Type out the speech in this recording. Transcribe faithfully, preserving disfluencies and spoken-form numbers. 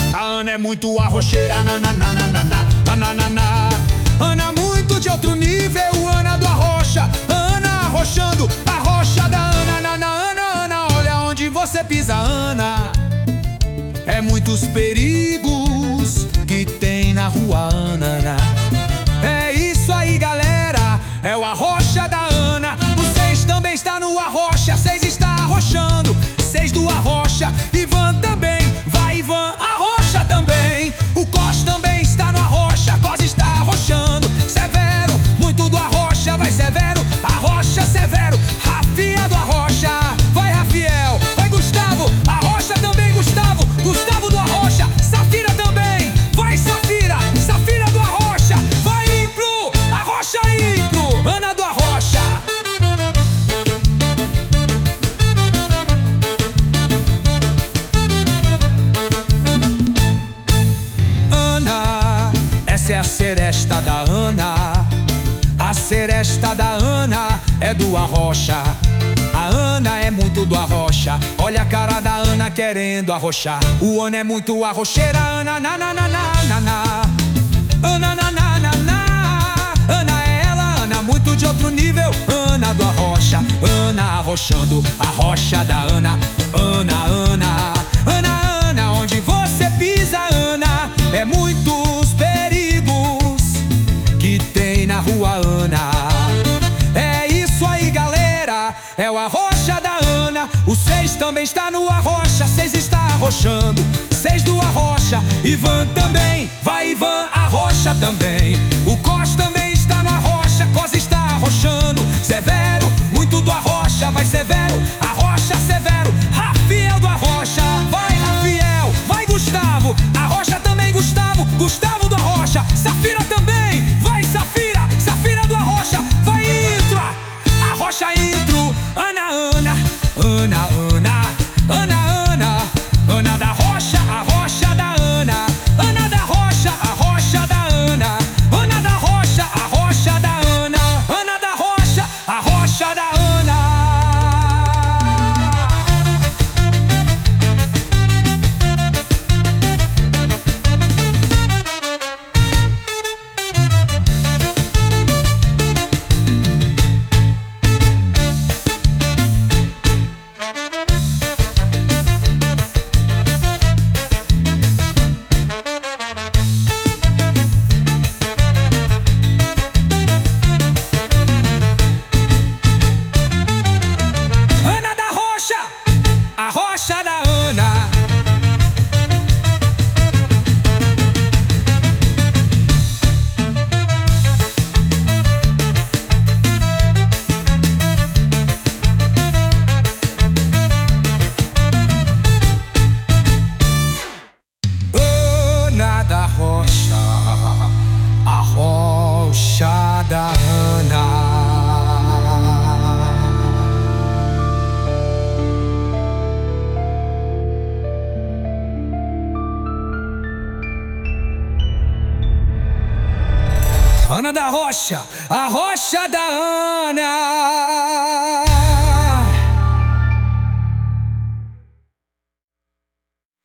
A Ana é muito arrocheira, nananana, nananana. Ana muito de outro nível, Ana do Arrocha. Ana arrochando, a rocha da Ana, nana, Ana, Ana. Olha onde você pisa, Ana. É muitos perigos que tem na rua, Ana. É isso aí, galera, é o Arrocha da Ana. O seis também está no Arrocha, seis está arrochando, seis do Arrocha. Ivan também, vai Ivan, arrocha também. O Cos também está no Arrocha, Cos está arrochando. Severo, muito do Arrocha, vai Severo, arrocha Severo. Rafinha do Arrocha, vai Rafiel, vai Gustavo, arrocha também Gustavo, Gustavo do Arrocha. Safira também, vai Safira, Safira do Arrocha, vai Impro, arrocha Impro, Ana do Arrocha. Ana, essa é a seresta da Ana. A seresta da Ana é do Arrocha. A Ana é muito do Arrocha. Olha a cara da Ana querendo arrochar. O Ana é muito arrocheira, Ana, na, na, na, na, na, na. Ana, na, na, na, na. Ana é ela, Ana muito de outro nível, Ana do Arrocha. Ana arrochando, a rocha da Ana. Ana, Ana, Ana, Ana, onde você pisa, Ana. É muitos perigos que tem na rua, Ana. É isso aí, galera, é o Arrocha da Ana. O seis também está no Arrocha, seis está arrochando, seis do Arrocha. Ivan também, vai Ivan, arrocha também. O Cos também está no Arrocha, Cos está arrochando. Severo, muito do Arrocha, vai Severo, arrocha Severo. Rafiel do Arrocha, vai Rafiel, vai Gustavo, arrocha também Gustavo, Gustavo do Arrocha. Safira também, vai Safira, Safira do Arrocha, vai Intra, arrocha Intro. Ana, Ana, Ana, Ana, Ana, Ana, Ana da Rocha, a rocha da Ana. Ana da Rocha, a rocha da Ana. Ana da Rocha, a rocha da Ana. Ana da Rocha, a rocha da Ana. A rocha da Ana. Ana da Rocha, a rocha da Ana. Ana da Rocha, a rocha da Ana.